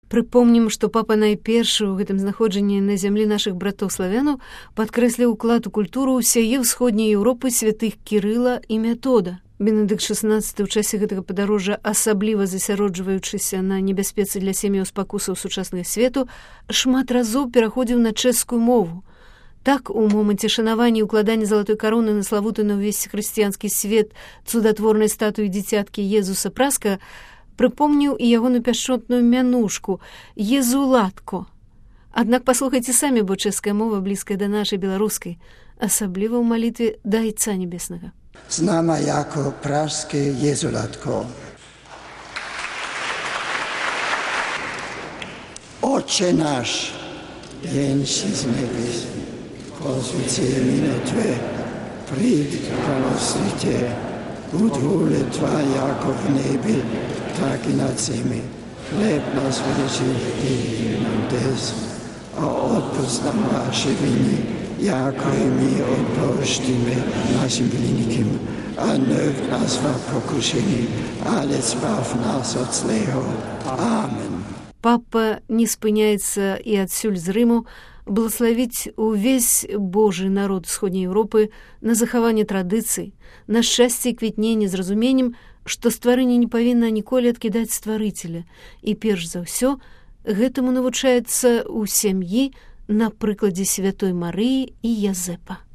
Прыпомнім, што папа найпершы ў гэтым знаходжанні на зямлі нашых братоў-славянаў падкрэсліў уклад у культуру ўсяе ўсходняй Еўропы святых Кірыла і Метода. Бенедыкт XVI ў часе гэтага падарожжа, асабліва засяроджваючыся на небяспецы для сем'яў спакусаў сучаснага свету, шмат разоў пераходзіў на чэшскую мову. Так, у моманце шанавання і ўкладання залатой кароны на славуты на ўвесь хрысціянскі свет цудатворнай статуі дзіцяткі Езуса Праска прыпомніў і ягоную пяшчотную мянушку «Езулатко». Аднак паслухайце самі, бо чэшская мова блізкая да нашай беларускай, асабліва ў малітве да Айца Небеснага. Знана яко праске Езулатко. Отче наш, єнши з небес, посвяти ім'я Твоє, прийди царство Твоє, будь воля Твоя, яко в небі, так і на землі. Хліб наш вечерній нам десь, а отпусти нам наші вини, яко і ми відпустимо нашим винникам. А не в нас во покушенні, але збав нас від злого. Амин. Папа не спыняецца і адсюль з Рыму благословіць увесь Божий народ Усходняй Еўропы на захаванне традыцый, на шчасце і квітненне з разуменнем, што стварэнне не павінна ніколі адкідаць стварыцеля. І перш за ўсё гэтаму навучаецца ў сям'і на прыкладзе святой Марыі і Язэпа.